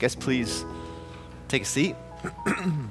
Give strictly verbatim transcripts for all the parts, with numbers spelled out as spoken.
guys please take a seat? Well,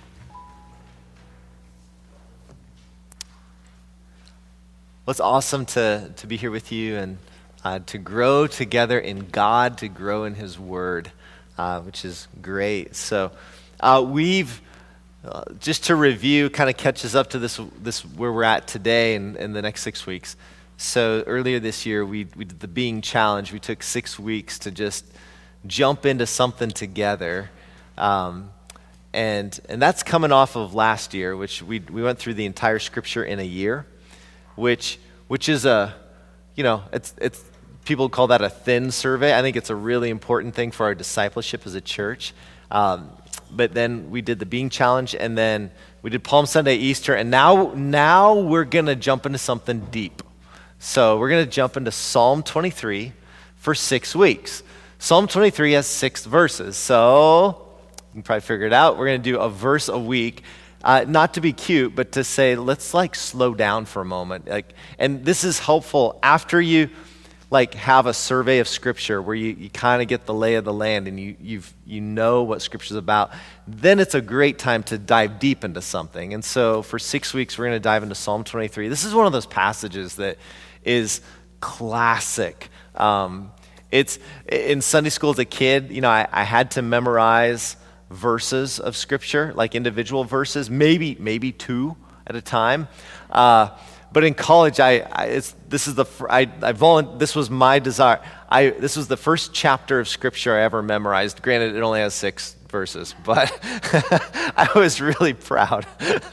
it's awesome to, to be here with you and uh, to grow together in God, to grow in His Word, uh, which is great. So uh, we've, uh, just to review, kind of catches up to this this where we're at today and in the next six weeks. So earlier this year, we, we did the Being Challenge. We took six weeks to just jump into something together. Um, and and that's coming off of last year, which we we went through the entire Scripture in a year, which which is a, you know, it's it's people call that a thin survey. I think it's a really important thing for our discipleship as a church. Um, but then we did the Being Challenge, and then we did Palm Sunday, Easter, and now now we're gonna jump into something deep. So we're going to jump into Psalm twenty-three for six weeks. Psalm twenty-three has six verses, so you can probably figure it out. We're going to do a verse a week, uh, not to be cute, but to say, let's like slow down for a moment. Like, and this is helpful after you like have a survey of Scripture where you, you kind of get the lay of the land and you you've you know what Scripture's about. Then it's a great time to dive deep into something. And so for six weeks, we're going to dive into Psalm twenty-three. This is one of those passages that is classic. Um, it's in Sunday school as a kid, you know, I, I had to memorize verses of Scripture, like individual verses, maybe maybe two at a time. Uh, but in college, I, I it's this is the I I volunteered, this was my desire. I this was the first chapter of Scripture I ever memorized. Granted, it only has six verses, but I was really proud.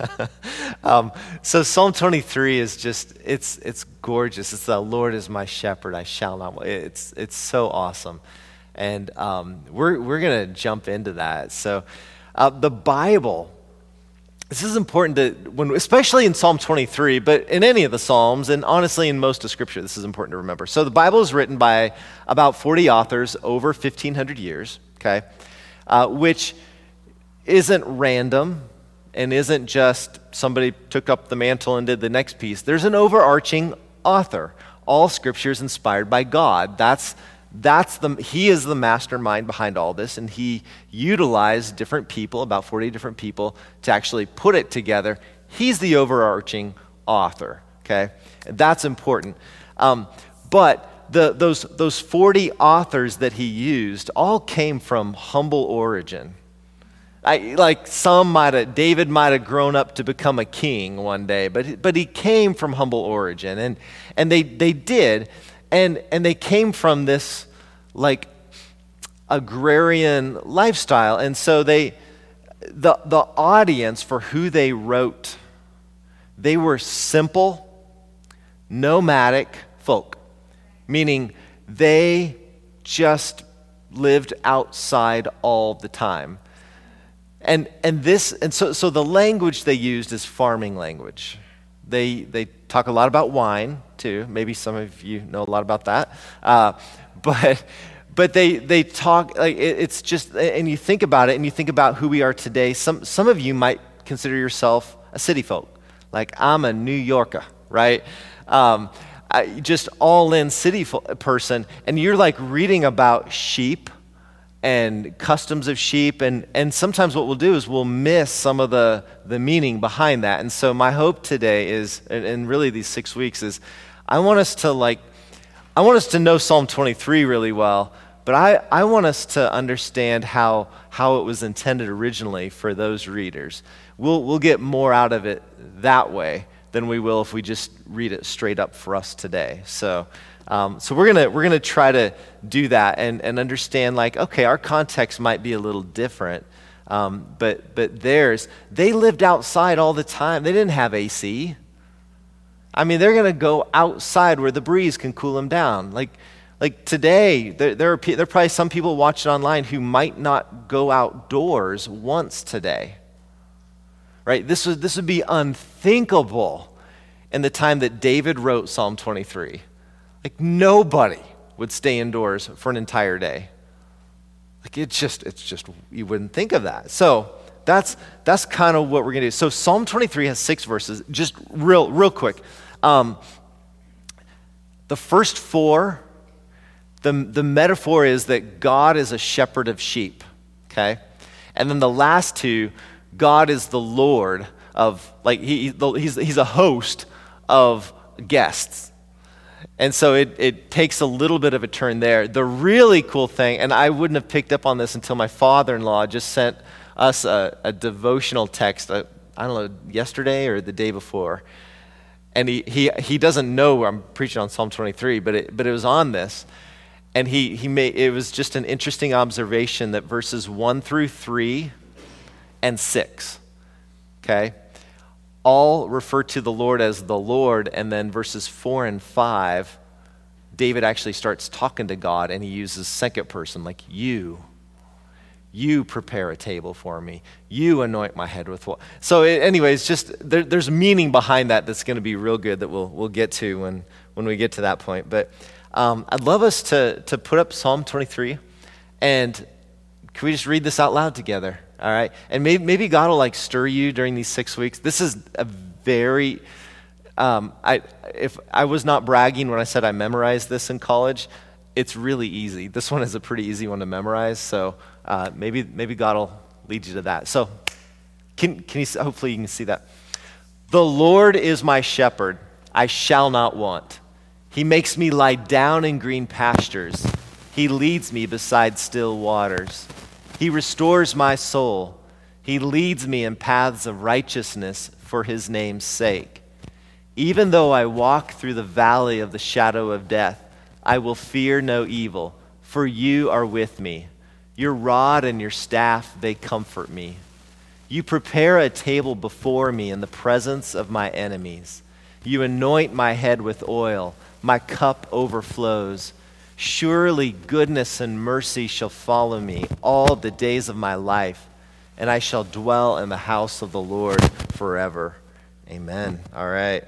um, so Psalm twenty-three is just, it's it's gorgeous. It's the Lord is my shepherd, I shall not want. It's it's so awesome. And um, we're, we're going to jump into that. So uh, the Bible, this is important to, when, especially in Psalm twenty-three, but in any of the Psalms, and honestly in most of Scripture, this is important to remember. So the Bible is written by about forty authors over fifteen hundred years, okay? Uh, which isn't random and isn't just somebody took up the mantle and did the next piece. There's an overarching author. All Scripture is inspired by God. That's that's the He is the mastermind behind all this, and He utilized different people, about forty different people, to actually put it together. He's the overarching author. Okay, and that's important. Um, but The, those, those forty authors that he used all came from humble origin. I, like some might have, David might have grown up to become a king one day, but, but he came from humble origin, and, and they, they did, and, and they came from this like agrarian lifestyle, and so they, the, the audience for who they wrote, they were simple, nomadic folk. Meaning they just lived outside all the time. And and this and so so the language they used is farming language. They they talk a lot about wine too. Maybe some of you know a lot about that. Uh, but but they they talk like it, it's just, and you think about it and you think about who we are today. Some some of you might consider yourself a city folk. Like, I'm a New Yorker, right? Um, I, just all-in city fo- person, and you're like reading about sheep and customs of sheep, and, and sometimes what we'll do is we'll miss some of the, the meaning behind that. And so my hope today is, and, and really these six weeks is, I want us to like, I want us to know Psalm twenty-three really well, but I, I want us to understand how how it was intended originally for those readers. We'll we'll get more out of it that way than we will if we just read it straight up for us today. So, um, so we're gonna we're gonna try to do that and, and understand, like, okay, our context might be a little different, um, but but theirs, they lived outside all the time. They didn't have A C. I mean, they're gonna go outside where the breeze can cool them down. Like like today, there there are there are probably some people watching online who might not go outdoors once today. Right? This would, this would be unthinkable in the time that David wrote Psalm twenty-three. Like, nobody would stay indoors for an entire day. Like, it's just, it's just, you wouldn't think of that. So that's that's kind of what we're going to do. So Psalm twenty-three has six verses. Just real, real quick. Um, the first four, the, the metaphor is that God is a shepherd of sheep. okay? And then the last two, God is the Lord of, like, he, he's, he's a host of guests. And so it, it takes a little bit of a turn there. The really cool thing, and I wouldn't have picked up on this until my father-in-law just sent us a, a devotional text, uh, I don't know, yesterday or the day before. And he he he doesn't know I'm preaching on Psalm twenty-three, but it, but it was on this. And he, he made, it was just an interesting observation that verses one through three and six, okay, all refer to the Lord as the Lord, and then verses four and five, David actually starts talking to God, and he uses second person, like you. You prepare a table for me. You anoint my head with oil. So it, anyways, just there, there's meaning behind that that's going to be real good that we'll we'll get to when, when we get to that point. But um, I'd love us to to put up Psalm twenty-three, and can we just read this out loud together? All right, and maybe maybe God will like stir you during these six weeks. This is a very um, I if I was not bragging when I said I memorized this in college. It's really easy. This one is a pretty easy one to memorize, so uh, maybe maybe God will lead you to that. So, can can you? Hopefully, you can see that. The Lord is my shepherd; I shall not want. He makes me lie down in green pastures. He leads me beside still waters. He restores my soul. He leads me in paths of righteousness for His name's sake. Even though I walk through the valley of the shadow of death, I will fear no evil, for you are with me. Your rod and your staff, they comfort me. You prepare a table before me in the presence of my enemies. You anoint my head with oil. My cup overflows. Surely goodness and mercy shall follow me all the days of my life, and I shall dwell in the house of the Lord forever. Amen. All right.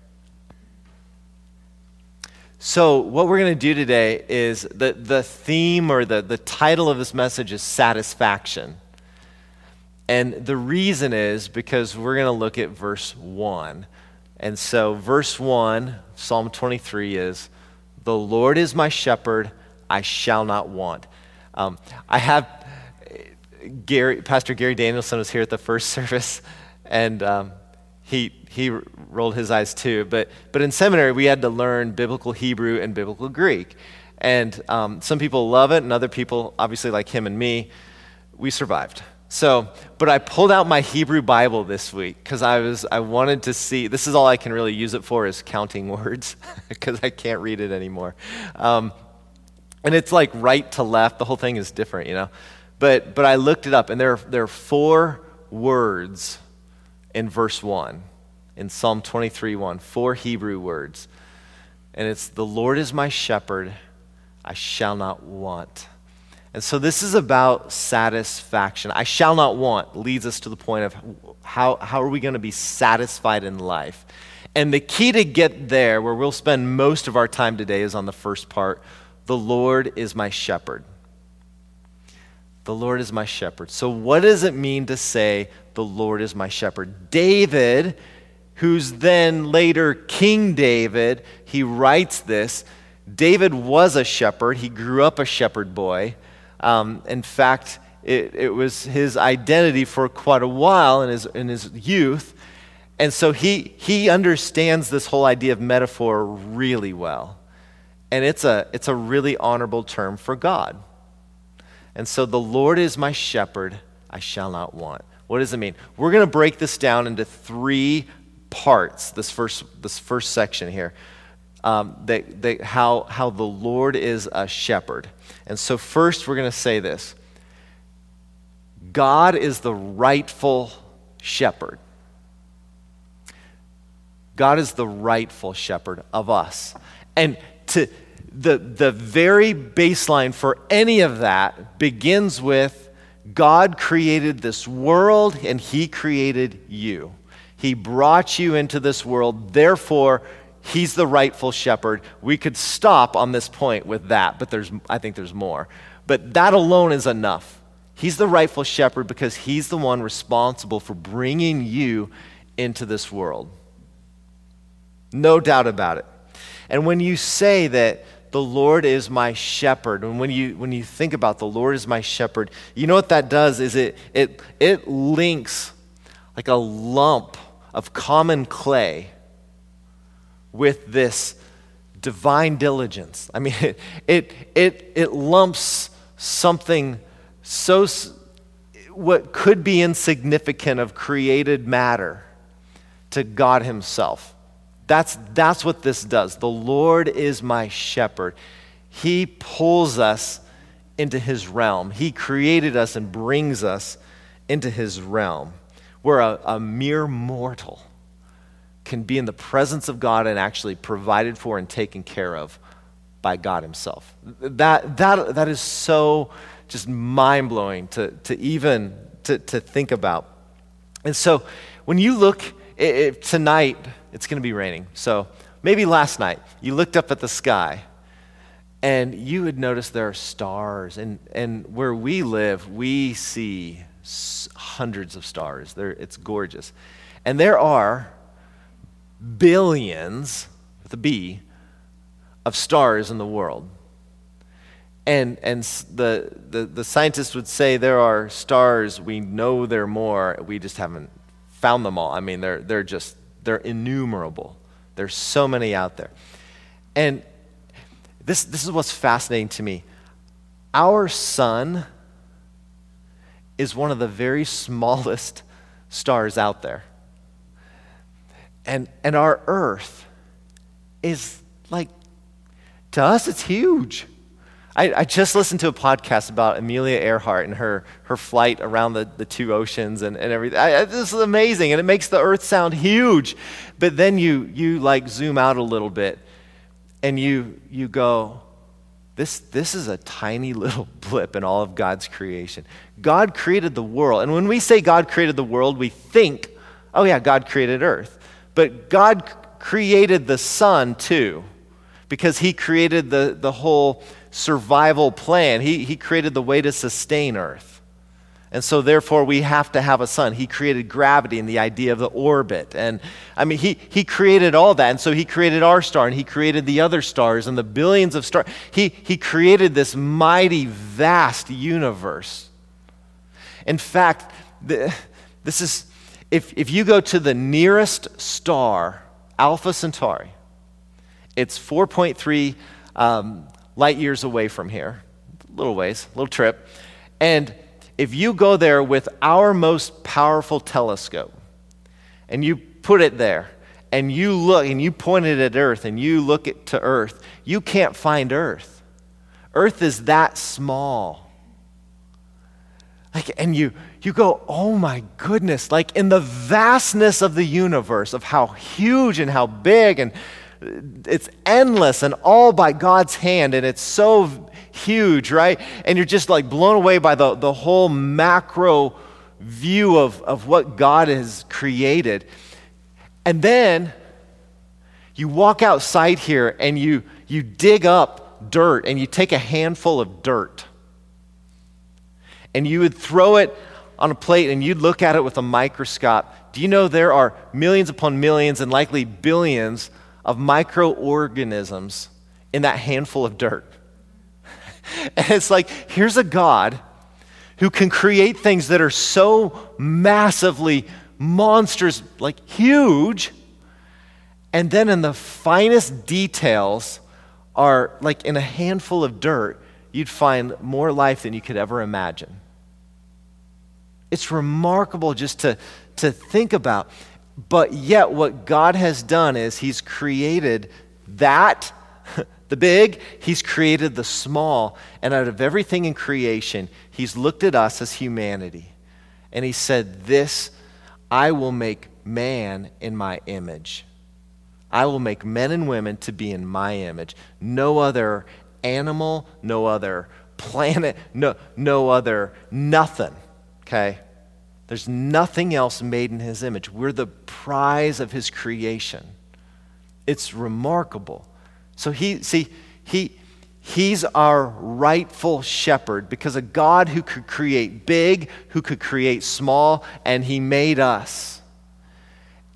So what we're going to do today is the, the theme or the, the title of this message is satisfaction. And the reason is because we're going to look at verse one. And so verse one, Psalm twenty-three is, the Lord is my shepherd, I shall not want. Um, I have, Gary, Pastor Gary Danielson was here at the first service, and um, he he rolled his eyes too. But but in seminary, we had to learn biblical Hebrew and biblical Greek. And um, some people love it, and other people, obviously like him and me, we survived. So, but I pulled out my Hebrew Bible this week because I was I wanted to see. This is all I can really use it for is counting words because I can't read it anymore. Um, and it's like right to left. The whole thing is different, you know. But but I looked it up, and there there are four words in verse one, in Psalm twenty-three one, four Hebrew words. And it's, the Lord is my shepherd, I shall not want. And so this is about satisfaction. I shall not want leads us to the point of how, how are we going to be satisfied in life? And the key to get there, where we'll spend most of our time today, is on the first part. The Lord is my shepherd. The Lord is my shepherd. So what does it mean to say, the Lord is my shepherd? David, who's then later King David, he writes this. David was a shepherd. He grew up a shepherd boy. Um, in fact, it, it was his identity for quite a while in his in his youth. And so he he understands this whole idea of metaphor really well. And it's a it's a really honorable term for God. And so the Lord is my shepherd, I shall not want. What does it mean? We're going to break this down into three parts, this first this first section here, um, that, that how, how the Lord is a shepherd. And so first we're going to say this. God is the rightful shepherd. God is the rightful shepherd of us. And to the, the very baseline for any of that begins with God created this world and He created you. He brought you into this world, therefore He's the rightful shepherd. We could stop on this point with that, but there's I think there's more. But that alone is enough. He's the rightful shepherd because He's the one responsible for bringing you into this world. No doubt about it. And when you say that the Lord is my shepherd. And when you when you think about the Lord is my shepherd, you know what that does is it it it links like a lump of common clay with this divine diligence. I mean, it it it, it lumps something so what could be insignificant of created matter to God himself. That's, that's what this does. The Lord is my shepherd. He pulls us into his realm. He created us and brings us into his realm, where a, a mere mortal can be in the presence of God and actually provided for and taken care of by God himself. That, that, that is so just mind-blowing to, to even to, to think about. And so when you look it, it, tonight, it's going to be raining. So maybe last night you looked up at the sky and you would notice there are stars. And, and where we live, we see hundreds of stars. They're, it's gorgeous. And there are billions, with a B, of stars in the world. And and the, the, the scientists would say there are stars, we know there are more, we just haven't found them all. I mean, they're they're just, they're innumerable. There's so many out there. And this this is what's fascinating to me. Our sun is one of the very smallest stars out there. And and our earth is like, to us, it's huge. I, I just listened to a podcast about Amelia Earhart and her, her flight around the, the two oceans and, and everything. I, I, this is amazing, and it makes the earth sound huge. But then you you like zoom out a little bit, and you you go, this this is a tiny little blip in all of God's creation. God created the world, and when we say God created the world, we think, oh yeah, God created earth. But God created the sun too, because he created the, the whole survival plan. He, he created the way to sustain earth. And so therefore we have to have a sun. He created gravity and the idea of the orbit. And I mean, he, he created all that. And so he created our star, and he created the other stars and the billions of stars. He, he created this mighty, vast universe. In fact, the, this is, if, if you go to the nearest star, Alpha Centauri, it's four point three um, light years away from here. A little ways, a little trip. And if you go there with our most powerful telescope, and you put it there, and you look, and you point it at Earth, and you look at, to Earth, you can't find Earth. Earth is that small. Like, and you, you go, oh my goodness, like in the vastness of the universe, of how huge and how big, and it's endless and all by God's hand, and it's so huge, right? And you're just like blown away by the, the whole macro view of, of what God has created. And then you walk outside here and you, you dig up dirt, and you take a handful of dirt and you would throw it on a plate and you'd look at it with a microscope. Do you know there are millions upon millions and likely billions of microorganisms in that handful of dirt? And it's like, here's a God who can create things that are so massively monstrous, like huge, and then in the finest details are like in a handful of dirt, you'd find more life than you could ever imagine. It's remarkable just to, to think about. But yet what God has done is he's created that, the big, he's created the small, and out of everything in creation, he's looked at us as humanity, and he said, this, I will make man in my image. I will make men and women to be in my image. No other animal, no other planet, no, no other nothing, okay? There's nothing else made in his image. We're the prize of his creation. It's remarkable. So he, see, he, he's our rightful shepherd, because a God who could create big, who could create small, and he made us.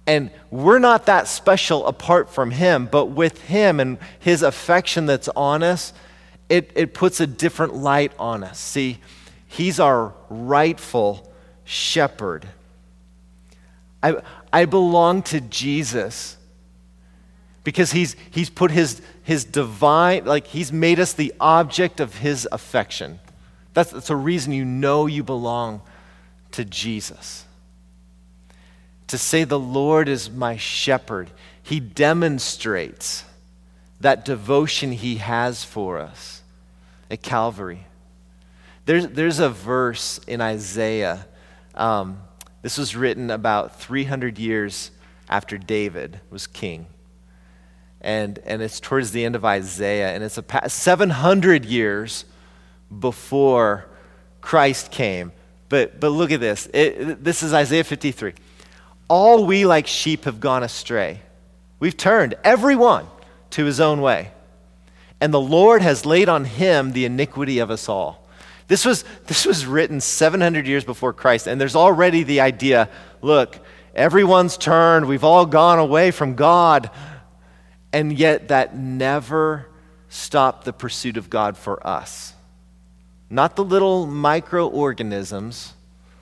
And we're not that special apart from him, but with him and his affection that's on us, it, it puts a different light on us. See, he's our rightful shepherd. I, I belong to Jesus because he's, he's put his, his divine, like he's made us the object of his affection. That's, that's a reason you know you belong to Jesus. To say the Lord is my shepherd, he demonstrates that devotion he has for us at Calvary. There's, there's a verse in Isaiah. Um, this was written about three hundred years after David was king. And, and it's towards the end of Isaiah, and it's a past seven hundred years before Christ came. But, but look at this. It, this is Isaiah fifty-three. All we like sheep have gone astray. We've turned, everyone, to his own way. And the Lord has laid on him the iniquity of us all. This was, this was written seven hundred years before Christ, and there's already the idea, look, everyone's turned, we've all gone away from God. And yet that never stopped the pursuit of God for us. Not the little microorganisms,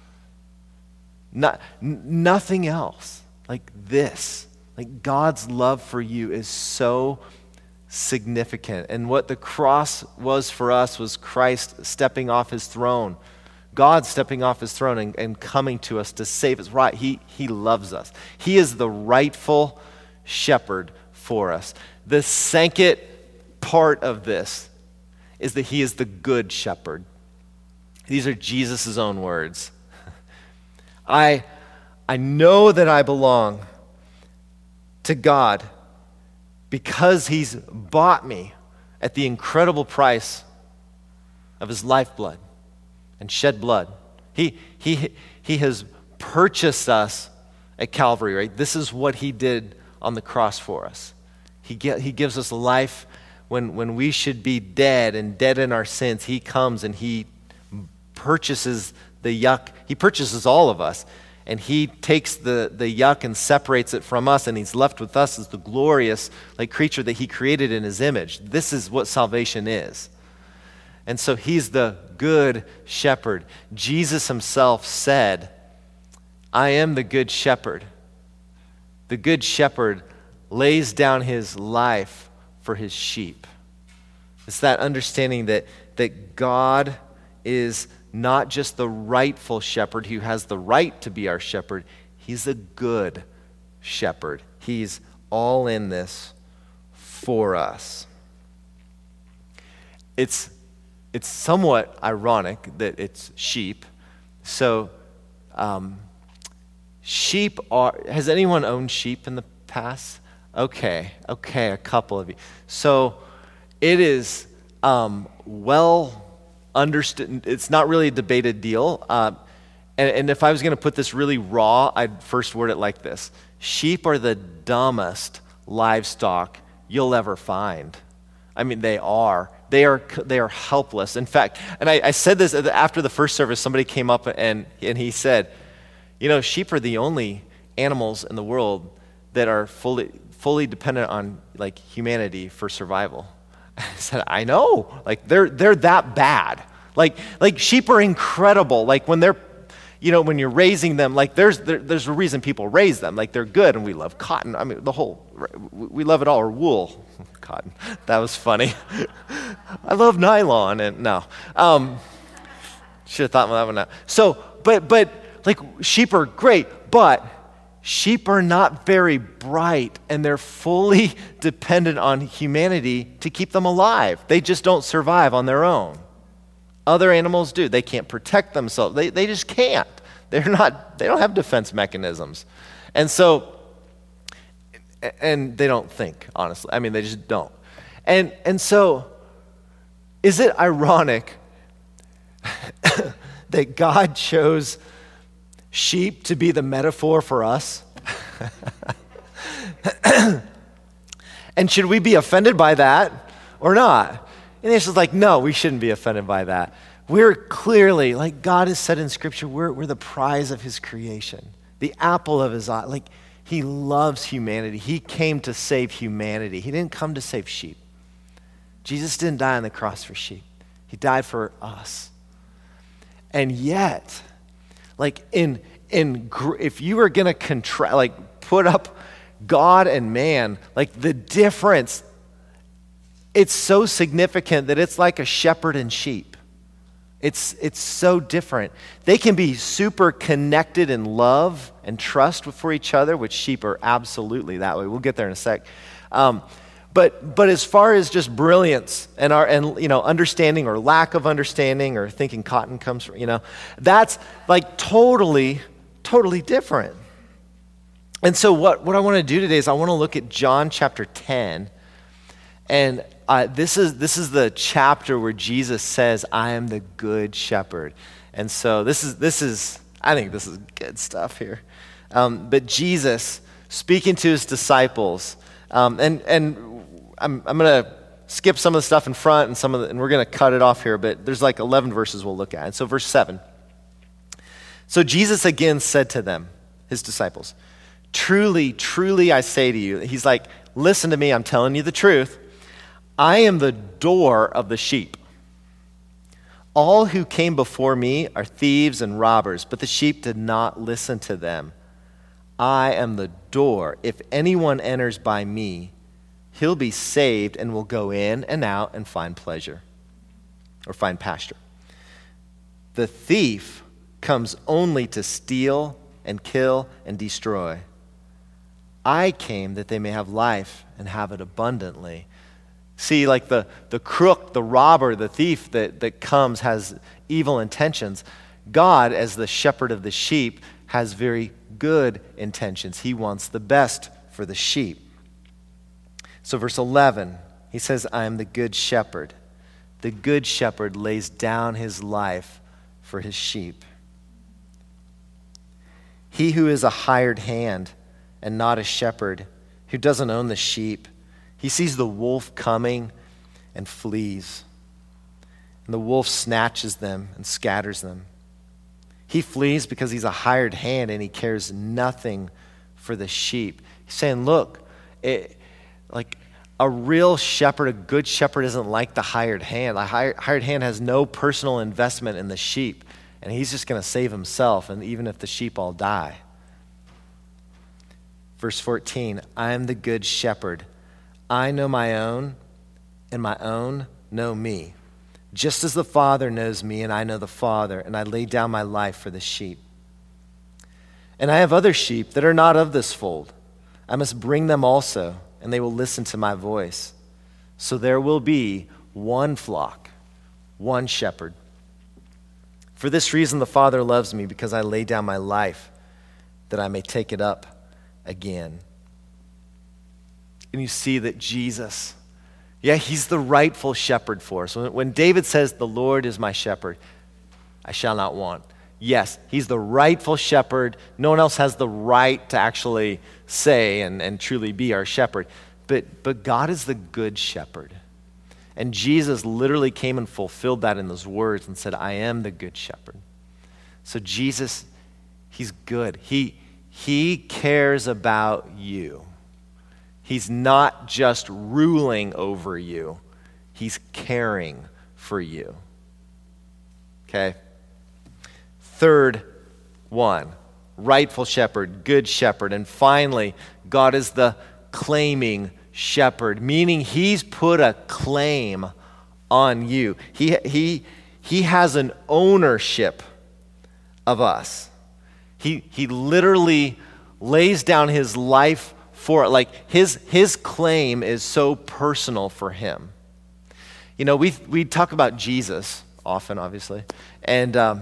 Not, n- nothing else like this. Like God's love for you is so significant. And what the cross was for us was Christ stepping off his throne. God stepping off his throne and, and coming to us to save us. Right, he, he loves us. He is the rightful shepherd for us. The second part of this is that he is the good shepherd. These are Jesus' own words. I, I know that I belong to God because he's bought me at the incredible price of his lifeblood and shed blood. He, he, he has purchased us at Calvary, right? This is what he did on the cross for us. He, get, he gives us life when, when we should be dead and dead in our sins. He comes and he purchases the yuck. He purchases all of us, and he takes the, the yuck and separates it from us, and he's left with us as the glorious like creature that he created in his image. This is what salvation is. And so he's the good shepherd. Jesus himself said, I am the good shepherd. The good shepherd lays down his life for his sheep. It's that understanding that, that God is not just the rightful shepherd who has the right to be our shepherd. He's a good shepherd. He's all in this for us. It's, it's somewhat ironic that it's sheep. So um, sheep are, has anyone owned sheep in the past? Okay, okay, a couple of you. So it is um, well understood. It's not really a debated deal. Uh, and, and if I was going to put this really raw, I'd first word it like this. Sheep are the dumbest livestock you'll ever find. I mean, they are. They are they are helpless. In fact, and I, I said this after the first service, somebody came up and, and he said, you know, sheep are the only animals in the world that are fully fully dependent on like humanity for survival. I said, I know. Like they're they're that bad. Like like sheep are incredible. Like when they're, you know, when you're raising them, like there's there, there's a reason people raise them. Like they're good, and we love cotton. I mean, the whole we love it all. Or wool, cotton. That was funny. I love nylon, and no, um, should have thought of that one out. So, but but like sheep are great, but sheep are not very bright, and they're fully dependent on humanity to keep them alive. They just don't survive on their own. Other animals do. They can't protect themselves. They they just can't. They're not, they don't have defense mechanisms. And so, and they don't think, honestly. I mean, they just don't. And and so, is it ironic that God chose sheep to be the metaphor for us? And should we be offended by that or not? And it's just like, no, we shouldn't be offended by that. We're clearly, like God has said in Scripture, we're, we're the prize of his creation, the apple of his eye. Like He loves humanity. He came to save humanity. He didn't come to save sheep. Jesus didn't die on the cross for sheep. He died for us. And yet, like in in if you were gonna contrast, like put up God and man, like the difference, it's so significant that it's like a shepherd and sheep. It's it's so different. They can be super connected in love and trust for each other, which sheep are absolutely that way. We'll get there in a sec. Um, but but as far as just brilliance and our and you know understanding or lack of understanding or thinking cotton comes from, you know, that's like totally totally different. And so what what I want to do today is I want to look at John chapter ten. And uh, this is this is the chapter where Jesus says, "I am the good shepherd." And so this is this is I think this is good stuff here. Um, but Jesus speaking to his disciples, um, and and I'm I'm gonna skip some of the stuff in front and some of the, and we're gonna cut it off here. But there's like eleven verses we'll look at. And so verse seven. So Jesus again said to them, his disciples, "Truly, truly, I say to you," he's like, "Listen to me. I'm telling you the truth. I am the door of the sheep. All who came before me are thieves and robbers, but the sheep did not listen to them. I am the door. If anyone enters by me, he'll be saved and will go in and out and find pleasure or find pasture. The thief comes only to steal and kill and destroy. I came that they may have life and have it abundantly." See, like the, the crook, the robber, the thief that, that comes has evil intentions. God, as the shepherd of the sheep, has very good intentions. He wants the best for the sheep. So verse eleven, he says, "I am the good shepherd. The good shepherd lays down his life for his sheep. He who is a hired hand and not a shepherd, who doesn't own the sheep, he sees the wolf coming and flees. And the wolf snatches them and scatters them. He flees because he's a hired hand and he cares nothing for the sheep." He's saying, look, it, like a real shepherd, a good shepherd isn't like the hired hand. The hired, hired hand has no personal investment in the sheep. And he's just going to save himself, and even if the sheep all die. Verse fourteen, "I am the good shepherd. I know my own, and my own know me. Just as the Father knows me, and I know the Father, and I lay down my life for the sheep. And I have other sheep that are not of this fold. I must bring them also, and they will listen to my voice. So there will be one flock, one shepherd. For this reason the Father loves me, because I lay down my life, that I may take it up again." And you see that Jesus, yeah, he's the rightful shepherd for us. When David says, "The Lord is my shepherd, I shall not want." Yes, he's the rightful shepherd. No one else has the right to actually say and, and truly be our shepherd. But, but God is the good shepherd. And Jesus literally came and fulfilled that in those words and said, "I am the good shepherd." So Jesus, he's good. He, he cares about you. He's not just ruling over you. He's caring for you. Okay? Third one, rightful shepherd, good shepherd. And finally, God is the claiming shepherd, meaning he's put a claim on you. He, he, he has an ownership of us. He, he literally lays down his life for it. Like his his claim is so personal for him. You know, we we talk about Jesus often, obviously, and um,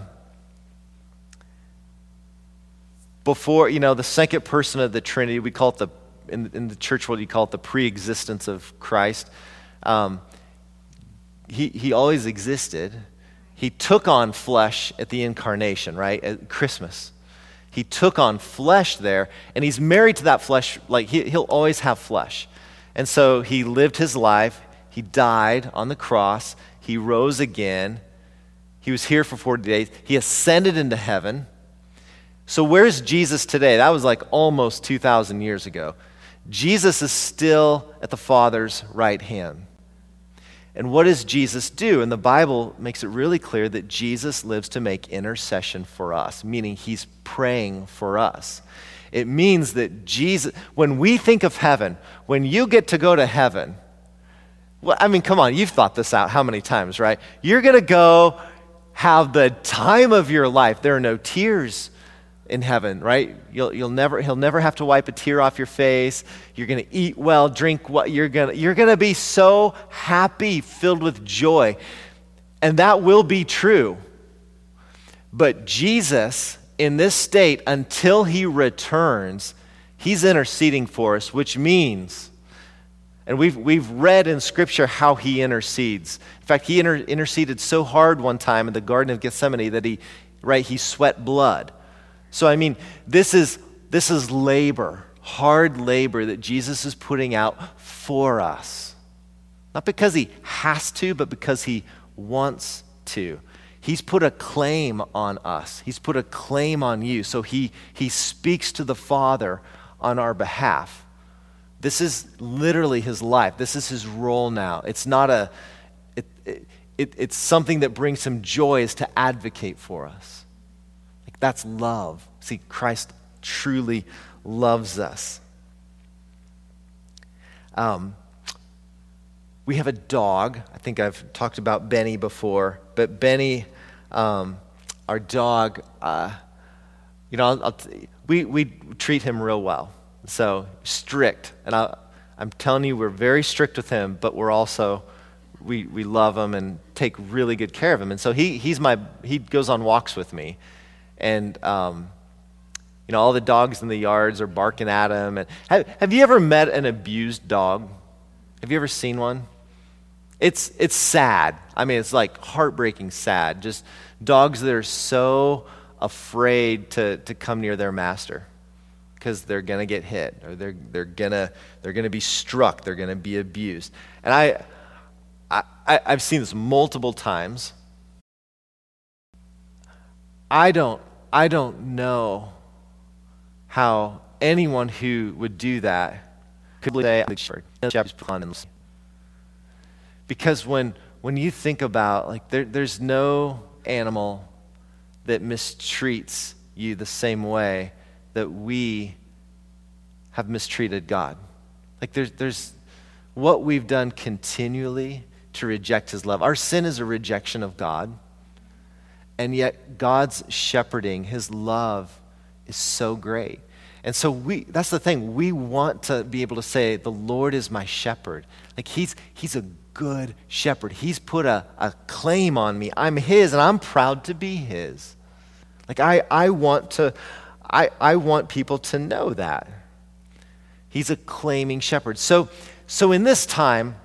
before, you know, the second person of the Trinity, we call it the in, in the church world, you call it the pre-existence of Christ. Um, he he always existed. He took on flesh at the incarnation, right? At Christmas. He took on flesh there, and he's married to that flesh. Like he, he'll always have flesh. And so he lived his life. He died on the cross. He rose again. He was here for forty days. He ascended into heaven. So where's Jesus today? That was like almost two thousand years ago. Jesus is still at the Father's right hand. And what does Jesus do? And the Bible makes it really clear that Jesus lives to make intercession for us, meaning he's praying for us. It means that Jesus, when we think of heaven, when you get to go to heaven, well, I mean, come on, you've thought this out how many times, right? You're going to go have the time of your life. There are no tears in heaven, right? You'll you'll never he'll never have to wipe a tear off your face. You're going to eat well, drink well. You're going to you're going to be so happy, filled with joy. And that will be true. But Jesus, in this state, until he returns, he's interceding for us, which means, and we've we've read in Scripture how he intercedes. In fact, he inter- interceded so hard one time in the Garden of Gethsemane that he, right, he sweat blood. So I mean, this is this is labor, hard labor that Jesus is putting out for us. Not because he has to, but because he wants to. He's put a claim on us. He's put a claim on you. So he he speaks to the Father on our behalf. This is literally his life. This is his role now. It's not a it, it, it it's something that brings him joy, is to advocate for us. That's love. See, Christ truly loves us. Um, we have a dog. I think I've talked about Benny before, but Benny, um, our dog, uh, you know, I'll, I'll t- we we treat him real well. So strict, and I, I'm telling you, we're very strict with him, but we're also we we love him and take really good care of him. And so he he's my he goes on walks with me. And, um, you know, all the dogs in the yards are barking at him. And have, have you ever met an abused dog? Have you ever seen one? It's it's sad. I mean, it's like heartbreaking sad. Just dogs that are so afraid to, to come near their master because they're going to get hit, or they're they're gonna they're gonna be struck. They're going to be abused. And I, I I've seen this multiple times. I don't, I don't know how anyone who would do that could say, because when when you think about, like, there, there's no animal that mistreats you the same way that we have mistreated God. Like, there's there's what we've done continually to reject his love. Our sin is a rejection of God. And yet God's shepherding, his love, is so great. And so we that's the thing. We want to be able to say, the Lord is my shepherd. Like he's he's a good shepherd. He's put a, a claim on me. I'm his, and I'm proud to be his. Like I, I want to I, I want people to know that. He's a claiming shepherd. So so in this time,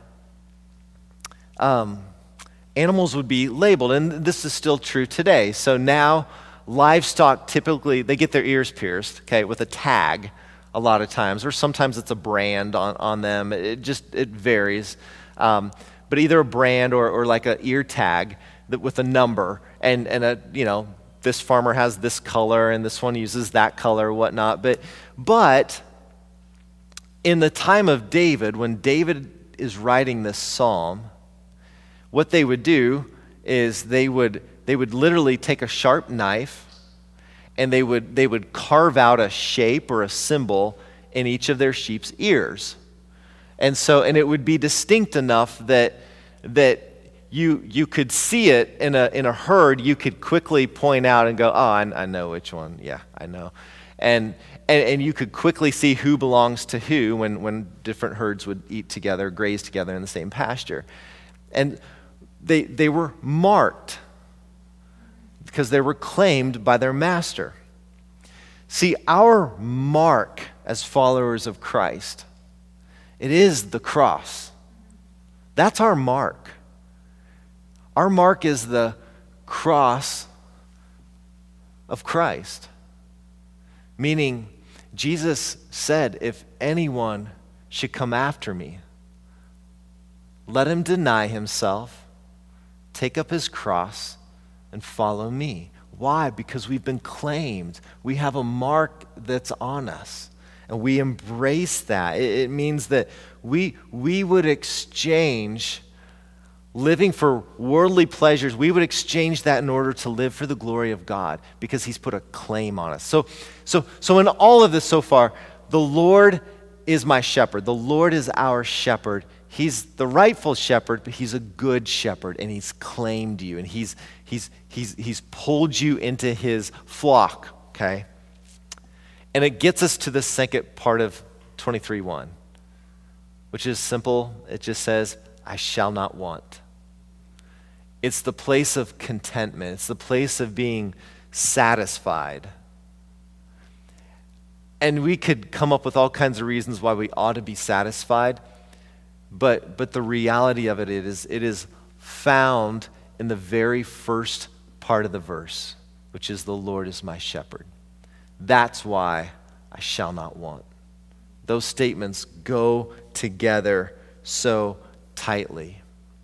um animals would be labeled, and this is still true today. So now livestock typically, they get their ears pierced, okay, with a tag a lot of times, or sometimes it's a brand on, on them. It just, it varies. Um, but either a brand or, or like an ear tag that with a number, and, and a, you know, this farmer has this color and this one uses that color, whatnot. But, but in the time of David, when David is writing this psalm, what they would do is they would they would literally take a sharp knife and they would they would carve out a shape or a symbol in each of their sheep's ears. And so and it would be distinct enough that that you you could see it in a in a herd. You could quickly point out and go, oh, I, I know which one. Yeah, I know. And, and and you could quickly see who belongs to who when when different herds would eat together, graze together in the same pasture. And They they were marked because they were claimed by their master. See, our mark as followers of Christ, it is the cross. That's our mark. Our mark is the cross of Christ. Meaning, Jesus said, if anyone should come after me, let him deny himself, take up his cross, and follow me. Why? Because we've been claimed. We have a mark that's on us, and we embrace that. It, it means that we, we would exchange living for worldly pleasures. We would exchange that in order to live for the glory of God, because he's put a claim on us. So, so, so in all of this so far, the Lord is my shepherd. The Lord is our shepherd. He's the rightful shepherd, but he's a good shepherd, and he's claimed you, and he's he's he's he's pulled you into his flock, okay? And it gets us to the second part of twenty-three one, which is simple. It just says, I shall not want. It's the place of contentment. It's the place of being satisfied. And we could come up with all kinds of reasons why we ought to be satisfied. But but the reality of it is, it is found in the very first part of the verse, which is the Lord is my shepherd. That's why I shall not want. Those statements go together so tightly.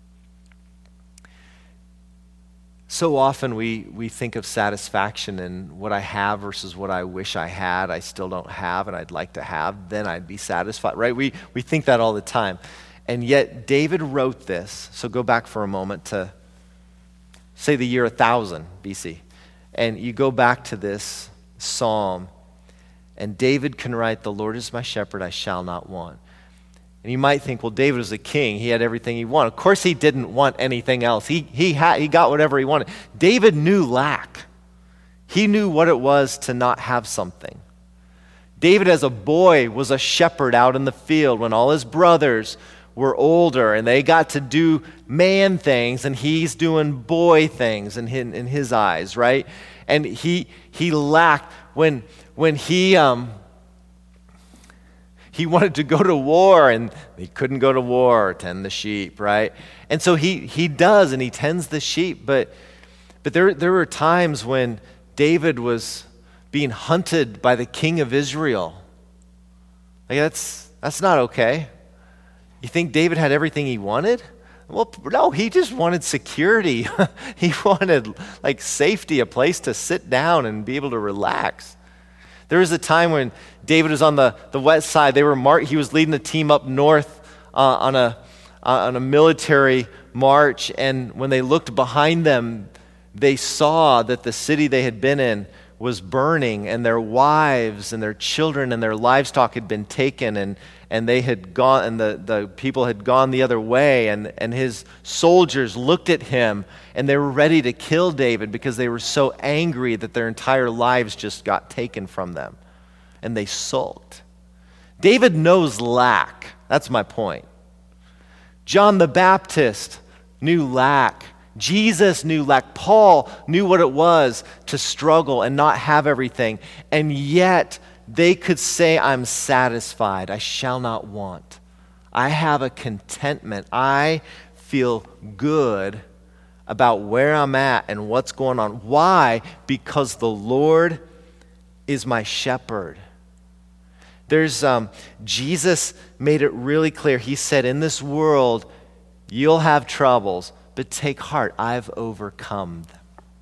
So often we, we think of satisfaction in what I have versus what I wish I had, I still don't have, and I'd like to have, then I'd be satisfied, right? We, we think that all the time. And yet David wrote this, so go back for a moment to, say, the year one thousand B C. And you go back to this psalm, and David can write, the Lord is my shepherd, I shall not want. And you might think, well, David was a king. He had everything he wanted. Of course he didn't want anything else. He, he, had, he got whatever he wanted. David knew lack. He knew what it was to not have something. David as a boy was a shepherd out in the field when all his brothers were older and they got to do man things, and he's doing boy things in his, in his eyes, right? And he he lacked when when he um he wanted to go to war, and he couldn't go to war or tend the sheep, right? And so he he does, and he tends the sheep, but but there there were times when David was being hunted by the king of Israel. Like that's that's not okay. You think David had everything he wanted? Well, no, he just wanted security. He wanted like safety, a place to sit down and be able to relax. There was a time when David was on the, the west side. They were mar- he was leading the team up north uh, on a uh, on a military march, and when they looked behind them, they saw that the city they had been in was burning, and their wives and their children and their livestock had been taken, and and they had gone, and the, the people had gone the other way, and, and his soldiers looked at him, and they were ready to kill David because they were so angry that their entire lives just got taken from them, and they sulked. David knows lack. That's my point. John the Baptist knew lack. Jesus knew lack. Paul knew what it was to struggle and not have everything, and yet they could say, I'm satisfied. I shall not want. I have a contentment. I feel good about where I'm at and what's going on. Why? Because the Lord is my shepherd. There's um, Jesus made it really clear. He said, in this world, you'll have troubles, but take heart, I've overcome them.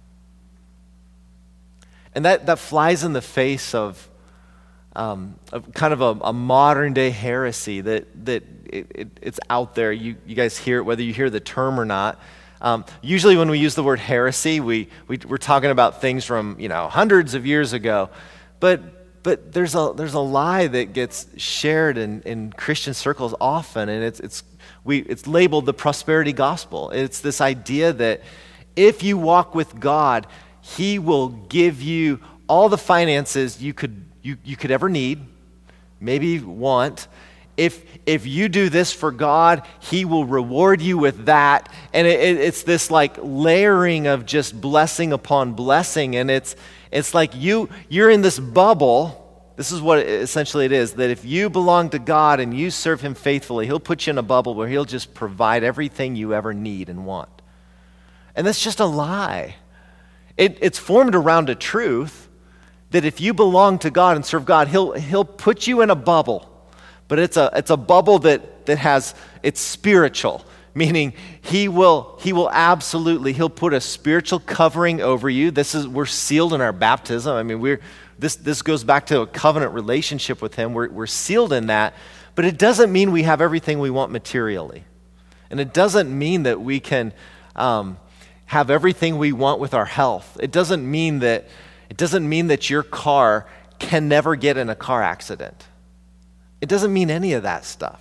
And that, that flies in the face of Um, a, kind of a, a modern day heresy that that it, it, it's out there. You you guys hear it, whether you hear the term or not. Um, usually, when we use the word heresy, we, we we're talking about things from you know hundreds of years ago. But but there's a there's a lie that gets shared in, in Christian circles often, and it's it's we it's labeled the prosperity gospel. It's this idea that if you walk with God, He will give you all the finances you could. You, you could ever need, maybe want. If if you do this for God, He will reward you with that. And it, it, it's this like layering of just blessing upon blessing. And it's it's like you you're in this bubble. This is what it, essentially it is, that if you belong to God and you serve Him faithfully, He'll put you in a bubble where He'll just provide everything you ever need and want. And that's just a lie. It, it's formed around a truth that if you belong to God and serve God, He'll He'll put you in a bubble, but it's a it's a bubble that that has it's spiritual, meaning he will, he will absolutely, he'll put a spiritual covering over you. This is, we're sealed in our baptism. I mean, we're, this, this goes back to a covenant relationship with him. We're, we're sealed in that, but it doesn't mean we have everything we want materially. And it doesn't mean that we can um, have everything we want with our health. It doesn't mean that, it doesn't mean that your car can never get in a car accident. It doesn't mean any of that stuff.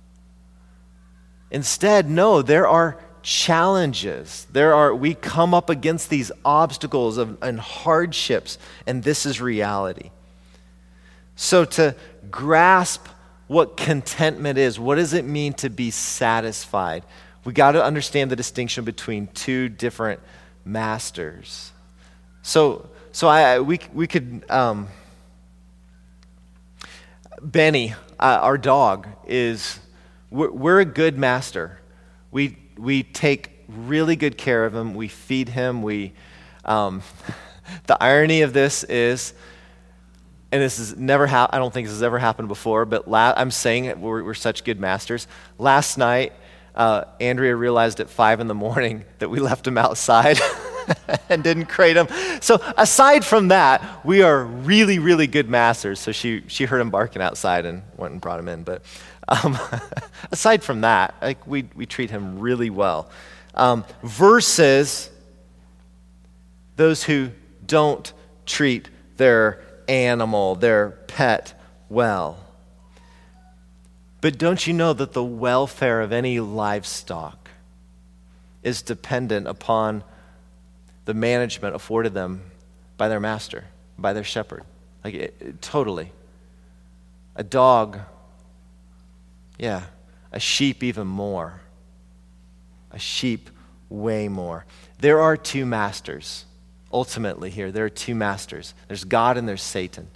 Instead, no, there are challenges. There are, we come up against these obstacles of, and hardships, and this is reality. So to grasp what contentment is, what does it mean to be satisfied? We got to understand the distinction between two different masters. So, so I we we could um, Benny, uh, our dog, is. We're a good master. We we take really good care of him. We feed him. We, um, the irony of this is, and this has never ha- I don't think this has ever happened before, but la- I'm saying it, we're, we're such good masters. Last night, uh, Andrea realized at five in the morning that we left him outside and didn't crate him. So aside from that, we are really, really good masters. So she she heard him barking outside and went and brought him in, but. Um, aside from that, like we we treat him really well. Um, versus those who don't treat their animal, their pet, well. But don't you know that the welfare of any livestock is dependent upon the management afforded them by their master, by their shepherd? Like it, it, totally. A dog. Yeah, a sheep even more. A sheep way more. There are two masters, ultimately here. There are two masters. There's God and there's Satan.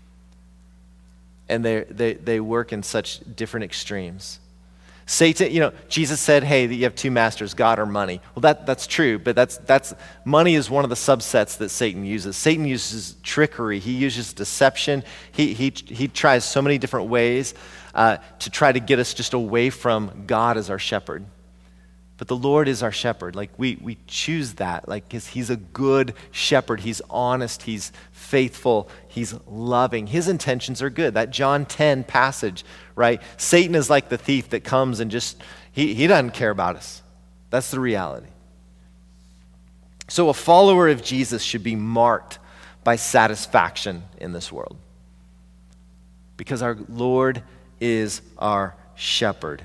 And they they they work in such different extremes. Satan, you know, Jesus said, hey, you have two masters, God or money. Well, that, that's true, but that's that's money is one of the subsets that Satan uses. Satan uses trickery. He uses deception. He he he tries so many different ways uh, to try to get us just away from God as our shepherd. But the Lord is our shepherd. Like we we choose that. Like he's, he's a good shepherd. He's honest. He's faithful. He's loving. His intentions are good. That John ten passage, right? Satan is like the thief that comes and just, he, he doesn't care about us. That's the reality. So a follower of Jesus should be marked by satisfaction in this world. Because our Lord is our shepherd.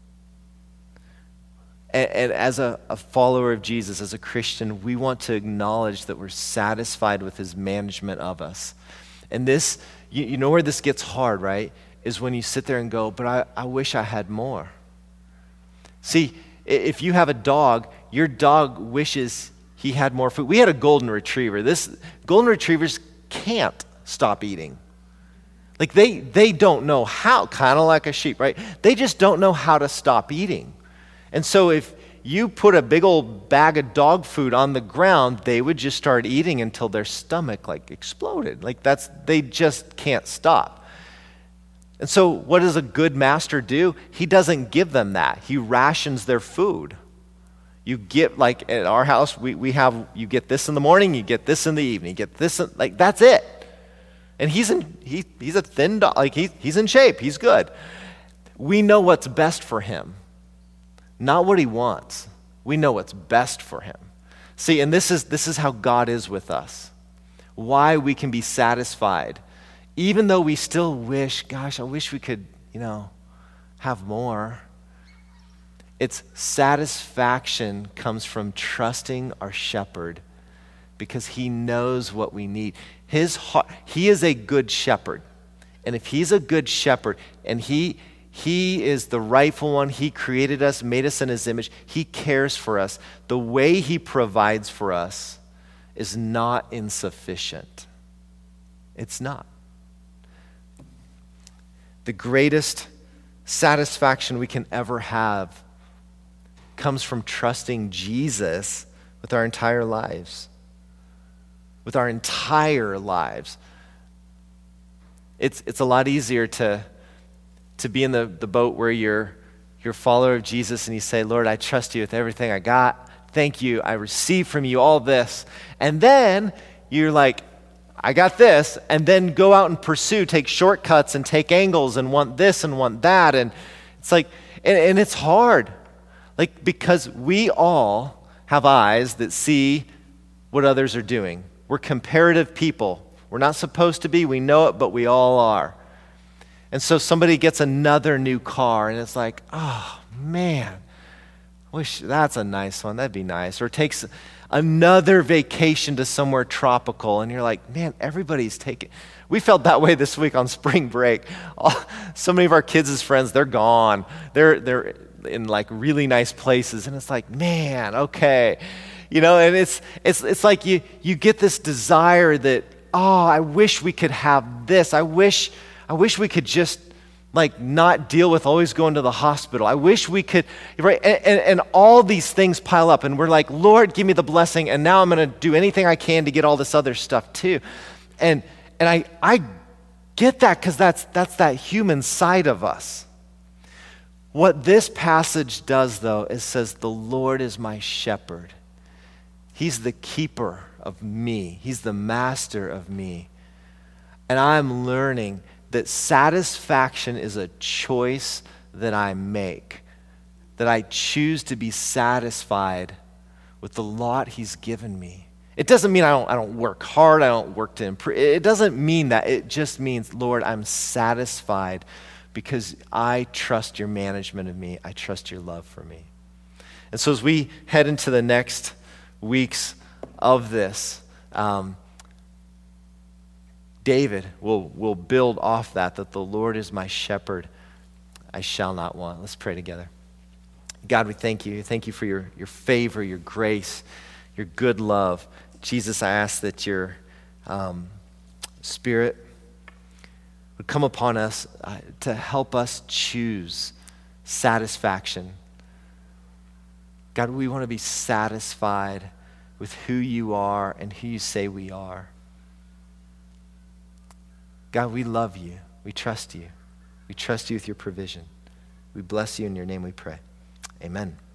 And, and as a, a follower of Jesus, as a Christian, we want to acknowledge that we're satisfied with his management of us. And this, you, you know where this gets hard, right? Is when you sit there and go, but I, I wish I had more. See, if you have a dog, your dog wishes he had more food. We had a golden retriever. This golden retrievers can't stop eating. Like they they don't know how, kind of like a sheep, right? They just don't know how to stop eating. And so if you put a big old bag of dog food on the ground, they would just start eating until their stomach like exploded. Like that's, they just can't stop. And so what does a good master do? He doesn't give them that. He rations their food. You get, like at our house, we, we have, you get this in the morning, you get this in the evening, you get this, in, like that's it. And he's in, he, he's a thin dog, like he, he's in shape, he's good. We know what's best for him. Not what he wants. We know what's best for him. See, and this is this is how God is with us. Why we can be satisfied. Even though we still wish, gosh, I wish we could, you know, have more. It's satisfaction comes from trusting our shepherd because he knows what we need. His heart, he is a good shepherd. And if he's a good shepherd and he He is the rightful one. He created us, made us in his image. He cares for us. The way he provides for us is not insufficient. It's not. The greatest satisfaction we can ever have comes from trusting Jesus with our entire lives. With our entire lives. It's, it's a lot easier to... to be in the, the boat where you're you're a follower of Jesus and you say, Lord, I trust you with everything I got. Thank you. I receive from you all this. And then you're like, I got this. And then go out and pursue, take shortcuts and take angles and want this and want that. And it's like, and, and it's hard. Like, because we all have eyes that see what others are doing. We're comparative people. We're not supposed to be. We know it, but we all are. And so somebody gets another new car, and it's like, oh, man, wish that's a nice one. That'd be nice. Or takes another vacation to somewhere tropical, and you're like, man, everybody's taking. We felt that way this week on spring break. Oh, so many of our kids' friends, they're gone. They're they're in like really nice places, and it's like, man, okay. You know, and it's it's it's like you you get this desire that, oh, I wish we could have this. I wish I wish we could just like not deal with always going to the hospital. I wish we could, right? And, and, and all these things pile up, and we're like, Lord, give me the blessing, and now I'm going to do anything I can to get all this other stuff too. And and I I get that because that's that's that human side of us. What this passage does, though, is says, the Lord is my shepherd. He's the keeper of me. He's the master of me. And I'm learning that satisfaction is a choice that I make, that I choose to be satisfied with the lot he's given me. It doesn't mean I don't, I don't work hard, I don't work to improve. It doesn't mean that. It just means, Lord, I'm satisfied because I trust your management of me. I trust your love for me. And so as we head into the next weeks of this, um, David will, will build off that, that the Lord is my shepherd, I shall not want. Let's pray together. God, we thank you. Thank you for your, your favor, your grace, your good love. Jesus, I ask that your um, Spirit would come upon us uh, to help us choose satisfaction. God, we want to be satisfied with who you are and who you say we are. God, we love you. We trust you. We trust you with your provision. We bless you. In your name we pray. Amen.